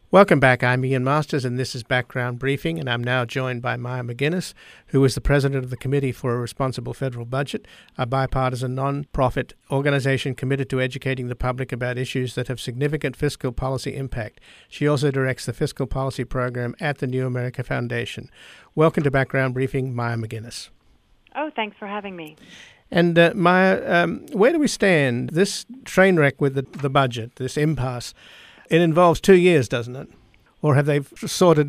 Welcome back. I'm Ian Masters, and this is Background Briefing, and I'm now joined by Maya McGuinness, who is the president of the Committee for a Responsible Federal Budget, a bipartisan non-profit organization committed to educating the public about issues that have significant fiscal policy impact. She also directs the fiscal policy program at the New America Foundation. Welcome to Background Briefing, Maya McGuinness. Oh, thanks for having me. And Maya, where do we stand? This train wreck with the budget, this impasse, it involves 2 years, doesn't it? Or have they sorted?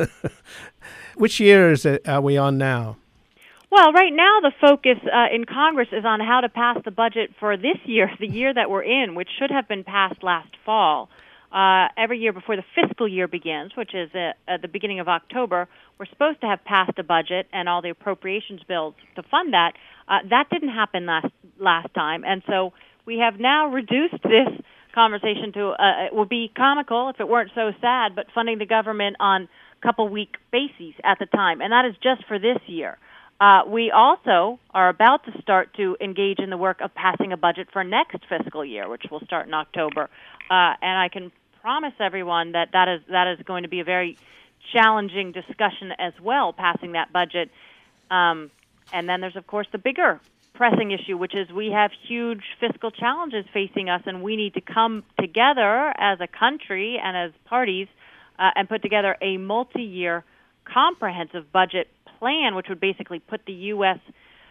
Which year are we on now? Well, right now the focus in Congress is on how to pass the budget for this year, the year that we're in, which should have been passed last fall. Every year before the fiscal year begins, which is at the beginning of October, we're supposed to have passed a budget and all the appropriations bills to fund that. That didn't happen last time, and so we have now reduced this conversation to it would be comical if it weren't so sad, but funding the government on couple-week bases at the time, and that is just for this year. We also are about to start to engage in the work of passing a budget for next fiscal year, which will start in October. And I can promise everyone that is going to be a very challenging discussion as well, passing that budget. And then there's, of course, the bigger pressing issue, which is we have huge fiscal challenges facing us, and we need to come together as a country and as parties and put together a multi-year comprehensive budget plan, which would basically put the U.S.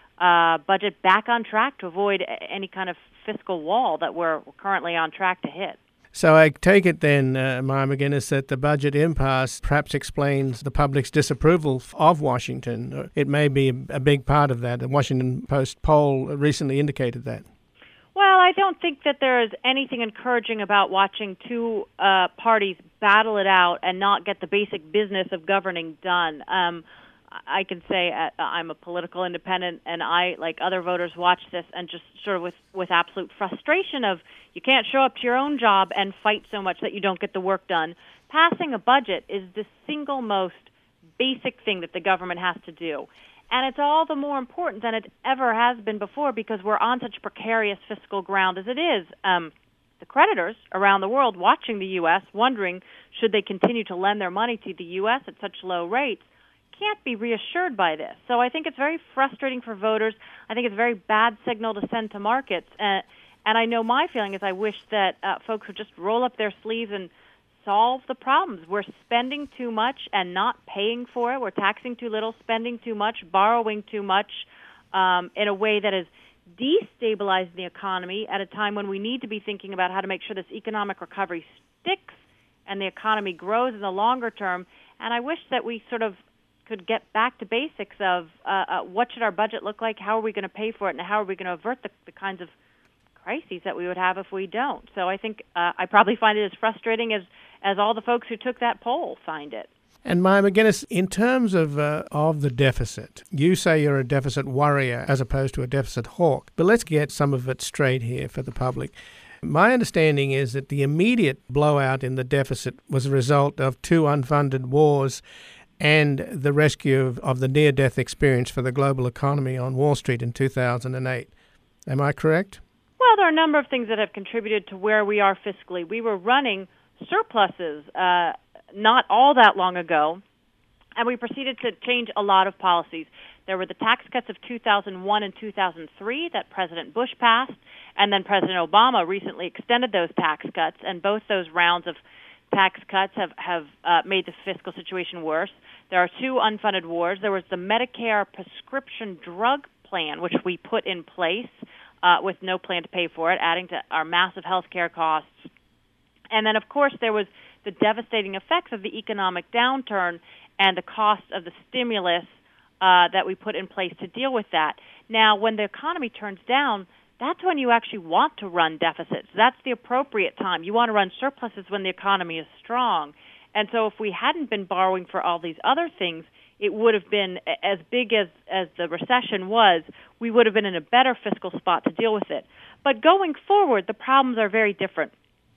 Budget back on track to avoid any kind of fiscal wall that we're currently on track to hit. So I take it then, Maya McGuinness, that the budget impasse perhaps explains the public's disapproval of Washington. It may be a big part of that. The Washington Post poll recently indicated that. Well, I don't think that there is anything encouraging about watching two parties battle it out and not get the basic business of governing done. I can say I'm a political independent, and I, like other voters, watch this and just sort of with absolute frustration of you can't show up to your own job and fight so much that you don't get the work done. Passing a budget is the single most basic thing that the government has to do. And it's all the more important than it ever has been before because we're on such precarious fiscal ground as it is. The creditors around the world watching the U.S., wondering should they continue to lend their money to the U.S. at such low rates, can't be reassured by this. So I think it's very frustrating for voters. I think it's a very bad signal to send to markets. And I know my feeling is I wish that folks would just roll up their sleeves and solve the problems. We're spending too much and not paying for it. We're taxing too little, spending too much, borrowing too much in a way that is destabilizing the economy at a time when we need to be thinking about how to make sure this economic recovery sticks and the economy grows in the longer term. And I wish that we sort of could get back to basics of what should our budget look like, how are we going to pay for it, and how are we going to avert the kinds of crises that we would have if we don't. So I think I probably find it as frustrating as all the folks who took that poll find it. And Maya McGuinness, in terms of the deficit, you say you're a deficit warrior as opposed to a deficit hawk. But let's get some of it straight here for the public. My understanding is that the immediate blowout in the deficit was a result of two unfunded wars and the rescue of the near-death experience for the global economy on Wall Street in 2008. Am I correct? Well, there are a number of things that have contributed to where we are fiscally. We were running surpluses not all that long ago, and we proceeded to change a lot of policies. There were the tax cuts of 2001 and 2003 that President Bush passed, and then President Obama recently extended those tax cuts, and both those rounds of tax cuts have made the fiscal situation worse. There are two unfunded wars. There was the Medicare prescription drug plan, which we put in place with no plan to pay for it, adding to our massive health care costs. And then, of course, there was the devastating effects of the economic downturn and the cost of the stimulus that we put in place to deal with that. Now, when the economy turns down, that's when you actually want to run deficits. That's the appropriate time. You want to run surpluses when the economy is strong. And so if we hadn't been borrowing for all these other things, it would have been, as big as the recession was, we would have been in a better fiscal spot to deal with it. But going forward, the problems are very different.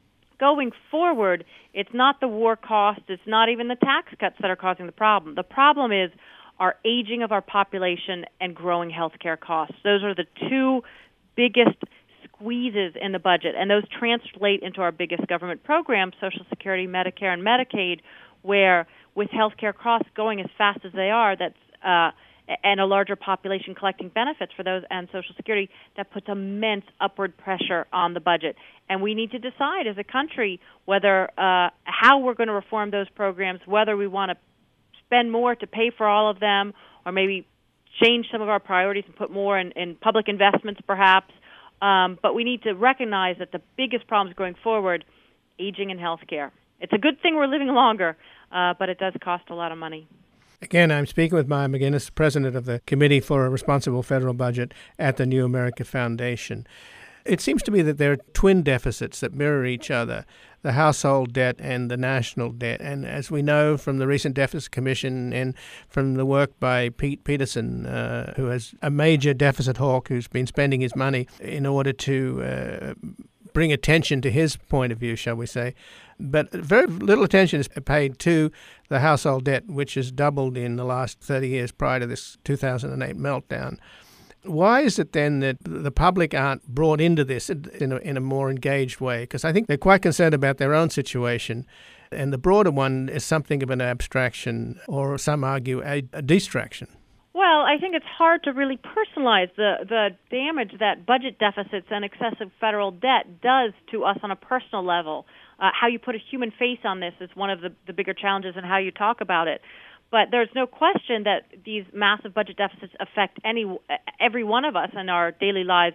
Going forward, it's not the war cost, it's not even the tax cuts that are causing the problem. The problem is our aging of our population and growing health care costs. Those are the two biggest squeezes in the budget, and those translate into our biggest government programs, Social Security, Medicare, and Medicaid, where with healthcare costs going as fast as they are, and a larger population collecting benefits for those and Social Security, that puts immense upward pressure on the budget. And we need to decide as a country whether how we're going to reform those programs, whether we want to spend more to pay for all of them, or maybe change some of our priorities and put more in public investments perhaps. But we need to recognize that the biggest problems going forward, aging and healthcare. It's a good thing we're living longer, but it does cost a lot of money. Again, I'm speaking with Maya McGuinness, president of the Committee for a Responsible Federal Budget at the New America Foundation. It seems to me that there are twin deficits that mirror each other, the household debt and the national debt. And as we know from the recent Deficit Commission and from the work by Pete Peterson, who is a major deficit hawk who's been spending his money in order to bring attention to his point of view, shall we say. But very little attention is paid to the household debt, which has doubled in the last 30 years prior to this 2008 meltdown. Why is it then that the public aren't brought into this in a more engaged way? Because I think they're quite concerned about their own situation, and the broader one is something of an abstraction, or some argue a distraction. Well, I think it's hard to really personalize the damage that budget deficits and excessive federal debt does to us on a personal level. How you put a human face on this is one of the bigger challenges, and how you talk about it. But there's no question that these massive budget deficits affect every one of us in our daily lives.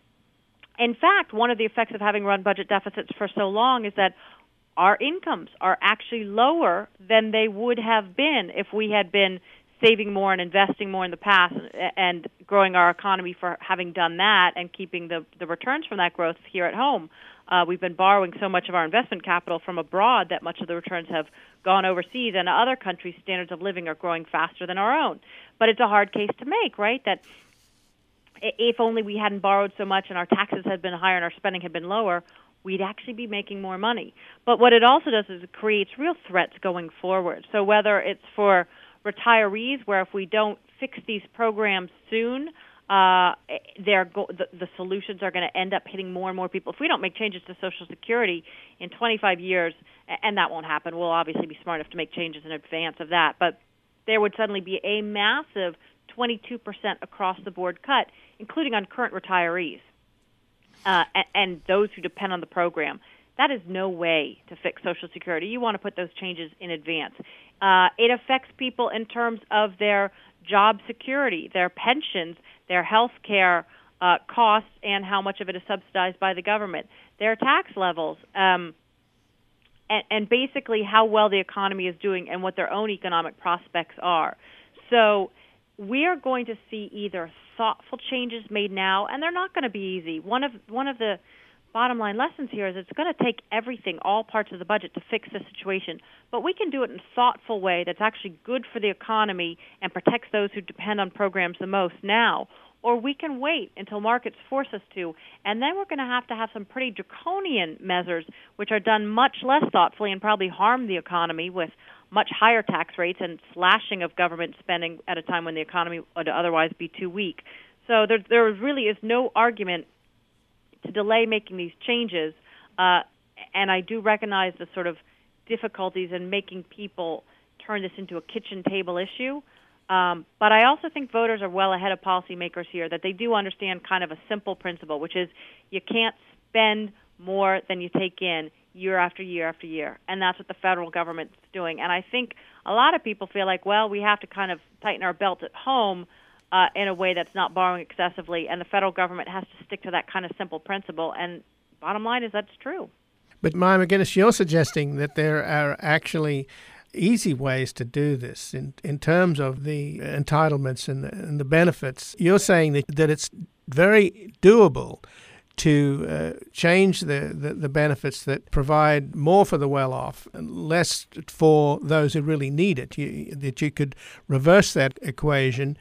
In fact, one of the effects of having run budget deficits for so long is that our incomes are actually lower than they would have been if we had been saving more and investing more in the past and growing our economy for having done that and keeping the returns from that growth here at home. We've been borrowing so much of our investment capital from abroad that much of the returns have gone overseas, and other countries' standards of living are growing faster than our own. But it's a hard case to make, right? That if only we hadn't borrowed so much and our taxes had been higher and our spending had been lower, we'd actually be making more money. But what it also does is it creates real threats going forward. So whether it's for retirees, where if we don't fix these programs soon, the solutions are going to end up hitting more and more people. If we don't make changes to Social Security in 25 years, and that won't happen, we'll obviously be smart enough to make changes in advance of that, but there would suddenly be a massive 22% across-the-board cut, including on current retirees and those who depend on the program. That is no way to fix Social Security. You want to put those changes in advance. It affects people in terms of their job security, their pensions, their health care costs, and how much of it is subsidized by the government, their tax levels, and basically how well the economy is doing and what their own economic prospects are. So we are going to see either thoughtful changes made now, and they're not going to be easy. One of the bottom line lessons here is it's going to take everything, all parts of the budget, to fix this situation. But we can do it in a thoughtful way that's actually good for the economy and protects those who depend on programs the most now. Or we can wait until markets force us to. And then we're going to have some pretty draconian measures, which are done much less thoughtfully and probably harm the economy with much higher tax rates and slashing of government spending at a time when the economy would otherwise be too weak. So there really is no argument to delay making these changes, and I do recognize the sort of difficulties in making people turn this into a kitchen table issue. But I also think voters are well ahead of policymakers here, that they do understand kind of a simple principle, which is you can't spend more than you take in year after year after year, and that's what the federal government's doing. And I think a lot of people feel like, well, we have to kind of tighten our belt at home in a way that's not borrowing excessively, and the federal government has to stick to that kind of simple principle. And bottom line is that's true. But Maya McGuinness, you're suggesting that there are actually easy ways to do this in terms of the entitlements and the benefits. You're saying that it's very doable to change the benefits that provide more for the well-off and less for those who really need it, that you could reverse that equation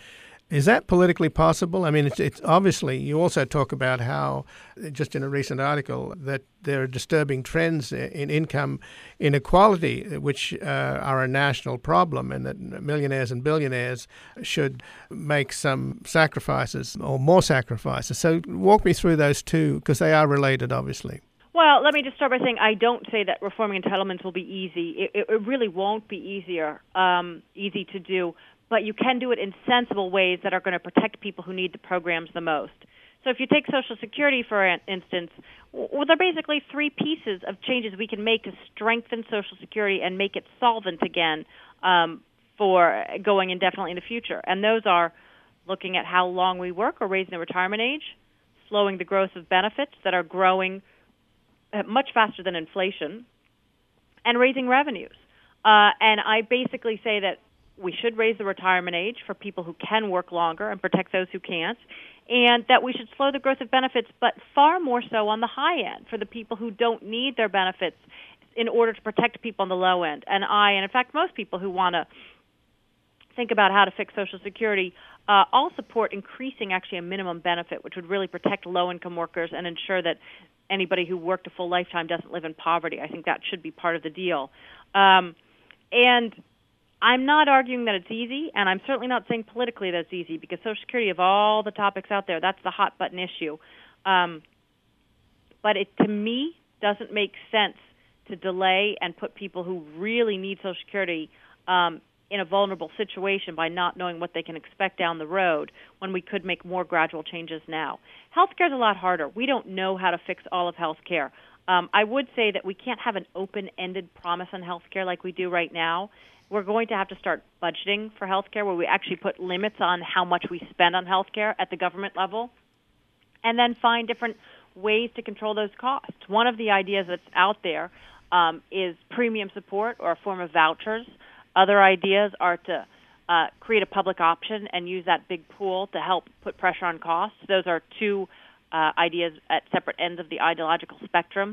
Is that politically possible? I mean, it's obviously, you also talk about how, just in a recent article, that there are disturbing trends in income inequality, which are a national problem, and that millionaires and billionaires should make some sacrifices or more sacrifices. So walk me through those two, because they are related, obviously. Well, let me just start by saying I don't say that reforming entitlements will be easy. It really won't be easy to do. But you can do it in sensible ways that are going to protect people who need the programs the most. So if you take Social Security, for instance, well, there are basically three pieces of changes we can make to strengthen Social Security and make it solvent again for going indefinitely in the future. And those are looking at how long we work or raising the retirement age, slowing the growth of benefits that are growing much faster than inflation, and raising revenues. And I basically say that we should raise the retirement age for people who can work longer and protect those who can't, and that we should slow the growth of benefits, but far more so on the high end for the people who don't need their benefits in order to protect people on the low end. And in fact, most people who want to think about how to fix Social Security all support increasing actually a minimum benefit, which would really protect low-income workers and ensure that anybody who worked a full lifetime doesn't live in poverty. I think that should be part of the deal. And I'm not arguing that it's easy, and I'm certainly not saying politically that it's easy, because Social Security, of all the topics out there, that's the hot-button issue. But it, to me, doesn't make sense to delay and put people who really need Social Security in a vulnerable situation by not knowing what they can expect down the road when we could make more gradual changes now. Healthcare is a lot harder. We don't know how to fix all of healthcare. I would say that we can't have an open-ended promise on healthcare like we do right now. We're going to have to start budgeting for healthcare, where we actually put limits on how much we spend on healthcare at the government level, and then find different ways to control those costs. One of the ideas that's out there is premium support or a form of vouchers. Other ideas are to create a public option and use that big pool to help put pressure on costs. Those are two ideas at separate ends of the ideological spectrum.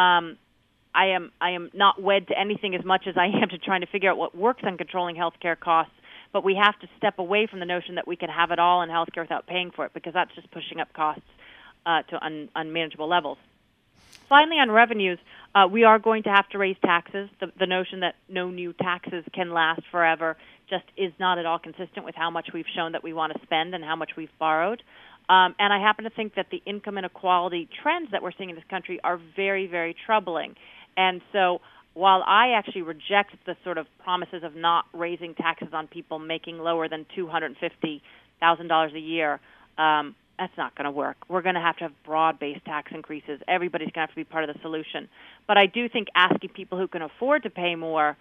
I am not wed to anything as much as I am to trying to figure out what works on controlling healthcare costs, but we have to step away from the notion that we can have it all in healthcare without paying for it, because that's just pushing up costs to unmanageable levels. Finally, on revenues, we are going to have to raise taxes. The notion that no new taxes can last forever just is not at all consistent with how much we've shown that we want to spend and how much we've borrowed. And I happen to think that the income inequality trends that we're seeing in this country are very, very troubling. And so while I actually reject the sort of promises of not raising taxes on people making lower than $250,000 a year, that's not going to work. We're going to have broad-based tax increases. Everybody's going to have to be part of the solution. But I do think asking people who can afford to pay more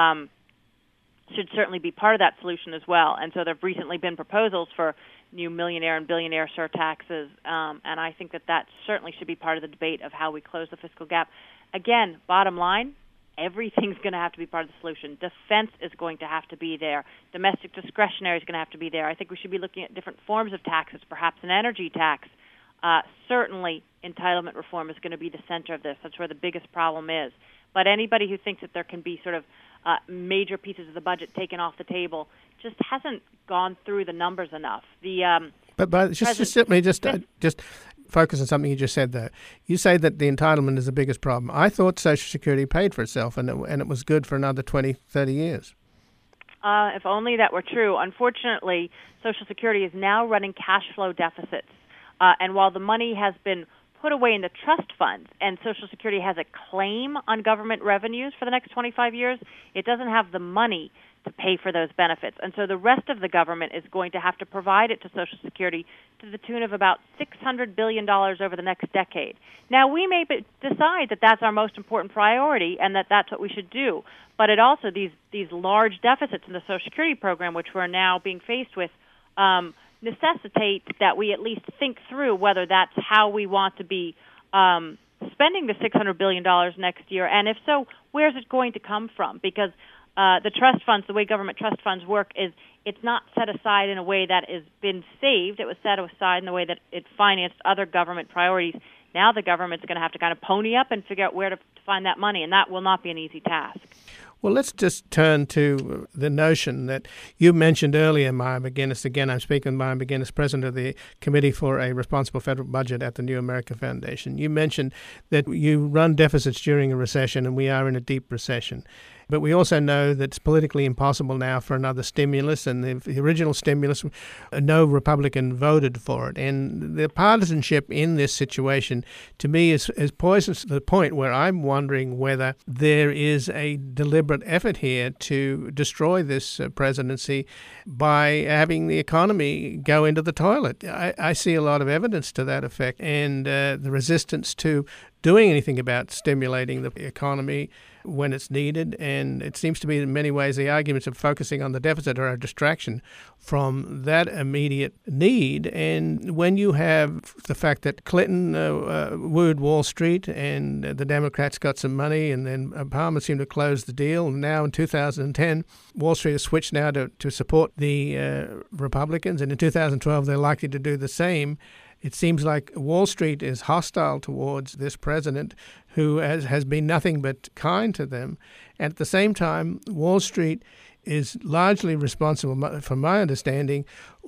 should certainly be part of that solution as well. And so there have recently been proposals for new millionaire and billionaire surtaxes, and I think that certainly should be part of the debate of how we close the fiscal gap. Again, bottom line, everything's going to have to be part of the solution. Defense is going to have to be there. Domestic discretionary is going to have to be there. I think we should be looking at different forms of taxes, perhaps an energy tax. Certainly, entitlement reform is going to be the center of this. That's where the biggest problem is. But anybody who thinks that there can be sort of major pieces of the budget taken off the table just hasn't gone through the numbers enough. But just focus on something you just said there. You say that the entitlement is the biggest problem. I thought Social Security paid for itself and it was good for another 20, 30 years. If only that were true. Unfortunately, Social Security is now running cash flow deficits. And while the money has been put away in the trust funds and Social Security has a claim on government revenues for the next 25 years, it doesn't have the money to pay for those benefits. And so the rest of the government is going to have to provide it to Social Security to the tune of about $600 billion over the next decade. Now, we may decide that that's our most important priority and that that's what we should do. But it also, these large deficits in the Social Security program, which we're now being faced with, necessitate that we at least think through whether that's how we want to be spending the $600 billion next year. And if so, where's it going to come from? Because the trust funds, the way government trust funds work is it's not set aside in a way that has been saved. It was set aside in the way that it financed other government priorities. Now the government's going to have to kind of pony up and figure out where to find that money, and that will not be an easy task. Well, let's just turn to the notion that you mentioned earlier, Maya McGuinness. Again, I'm speaking with Maya McGuinness, president of the Committee for a Responsible Federal Budget at the New America Foundation. You mentioned that you run deficits during a recession, and we are in a deep recession. But we also know that it's politically impossible now for another stimulus, and the original stimulus, no Republican voted for it. And the partisanship in this situation, to me, is poisonous to the point where I'm wondering whether there is a deliberate effort here to destroy this presidency by having the economy go into the toilet. I see a lot of evidence to that effect, and the resistance to doing anything about stimulating the economy when it's needed. And it seems to me in many ways the arguments of focusing on the deficit are a distraction from that immediate need. And when you have the fact that Clinton wooed Wall Street and the Democrats got some money, and then Obama seemed to close the deal, and now in 2010 Wall Street has switched now to support the Republicans, and in 2012 they're likely to do the same. It seems like Wall Street is hostile towards this president who has been nothing but kind to them. And at the same time, Wall Street is largely responsible, from my understanding,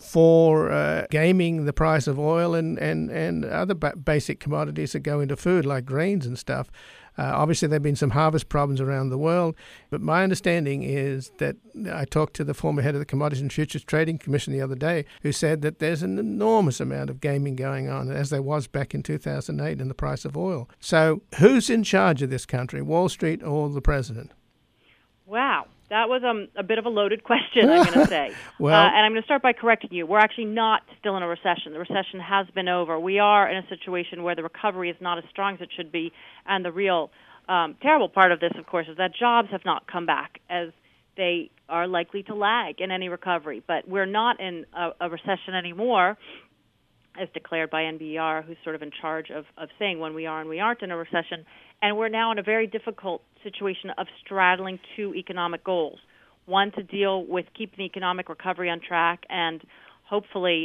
for gaming the price of oil and other basic commodities that go into food, like grains and stuff. Obviously, there have been some harvest problems around the world, but my understanding is that I talked to the former head of the Commodities and Futures Trading Commission the other day, who said that there's an enormous amount of gaming going on, as there was back in 2008 in the price of oil. So who's in charge of this country, Wall Street or the president? Wow. That was a bit of a loaded question, I'm going to say. Well, and I'm going to start by correcting you. We're actually not still in a recession. The recession has been over. We are in a situation where the recovery is not as strong as it should be. And the real terrible part of this, of course, is that jobs have not come back, as they are likely to lag in any recovery. But we're not in a recession anymore, as declared by NBER, who's sort of in charge of saying when we are and we aren't in a recession. And we're now in a very difficult situation of straddling two economic goals. One, to deal with keeping the economic recovery on track and hopefully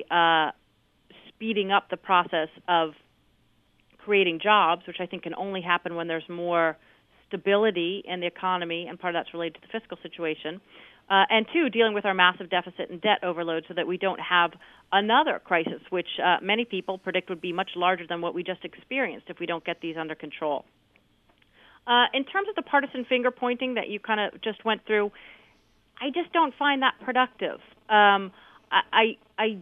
speeding up the process of creating jobs, which I think can only happen when there's more stability in the economy, and part of that's related to the fiscal situation. And two, dealing with our massive deficit and debt overload so that we don't have another crisis, which many people predict would be much larger than what we just experienced if we don't get these under control. In terms of the partisan finger-pointing that you kind of just went through, I just don't find that productive. I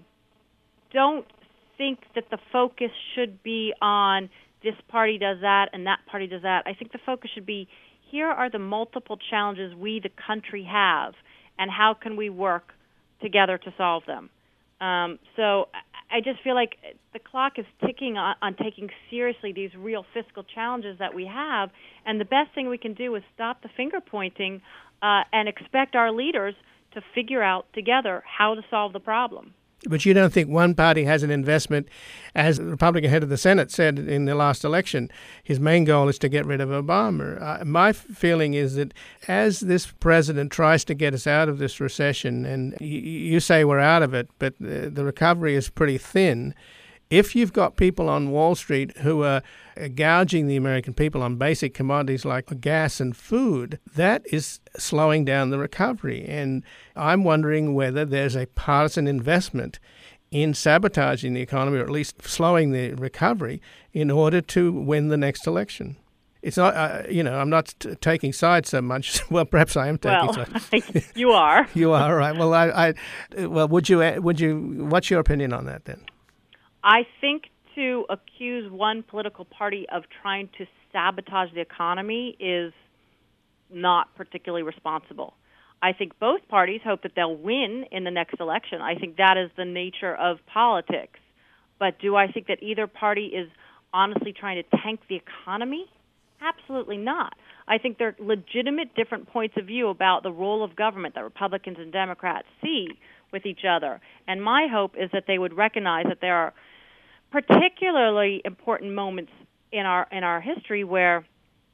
don't think that the focus should be on this party does that and that party does that. I think the focus should be, here are the multiple challenges we, the country, have, and how can we work together to solve them. So I just feel like the clock is ticking on taking seriously these real fiscal challenges that we have, and the best thing we can do is stop the finger-pointing and expect our leaders to figure out together how to solve the problem. But you don't think one party has an investment, as the Republican head of the Senate said in the last election, his main goal is to get rid of Obama. My feeling is that as this president tries to get us out of this recession, and you say we're out of it, but the recovery is pretty thin, if you've got people on Wall Street who are gouging the American people on basic commodities like gas and food, that is slowing down the recovery. And I'm wondering whether there's a partisan investment in sabotaging the economy, or at least slowing the recovery, in order to win the next election. It's not, I'm not taking sides so much. Well, perhaps I am taking sides. You are. You are, right. Well, would you? What's your opinion on that then? I think to accuse one political party of trying to sabotage the economy is not particularly responsible. I think both parties hope that they'll win in the next election. I think that is the nature of politics. But do I think that either party is honestly trying to tank the economy? Absolutely not. I think there are legitimate different points of view about the role of government that Republicans and Democrats see with each other. And my hope is that they would recognize that there are particularly important moments in our history where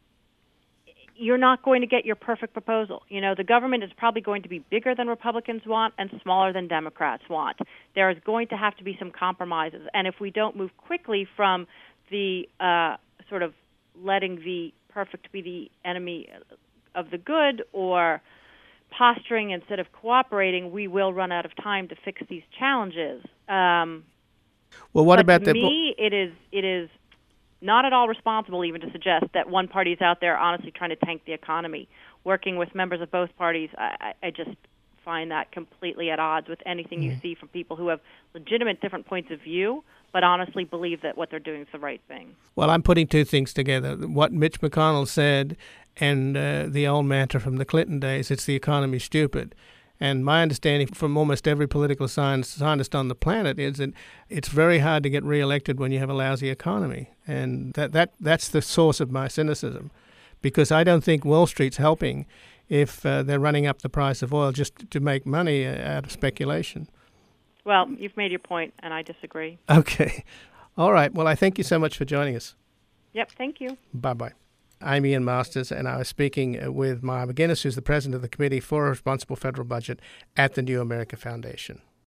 you're not going to get your perfect proposal. You know, the government is probably going to be bigger than Republicans want and smaller than Democrats want. There is going to have to be some compromises. And if we don't move quickly from the sort of letting the perfect be the enemy of the good or posturing instead of cooperating, we will run out of time to fix these challenges. Well, what about to me, it is not at all responsible even to suggest that one party is out there honestly trying to tank the economy. Working with members of both parties, I just find that completely at odds with anything you see from people who have legitimate different points of view, but honestly believe that what they're doing is the right thing. Well, I'm putting two things together. What Mitch McConnell said and the old mantra from the Clinton days, it's the economy stupid. And my understanding from almost every political scientist on the planet is that it's very hard to get reelected when you have a lousy economy. And that's the source of my cynicism, because I don't think Wall Street's helping if they're running up the price of oil just to make money out of speculation. Well, you've made your point, and I disagree. Okay. All right. Well, I thank you so much for joining us. Yep, thank you. Bye-bye. I'm Ian Masters, and I was speaking with Maya McGuinness, who's the president of the Committee for a Responsible Federal Budget at the New America Foundation.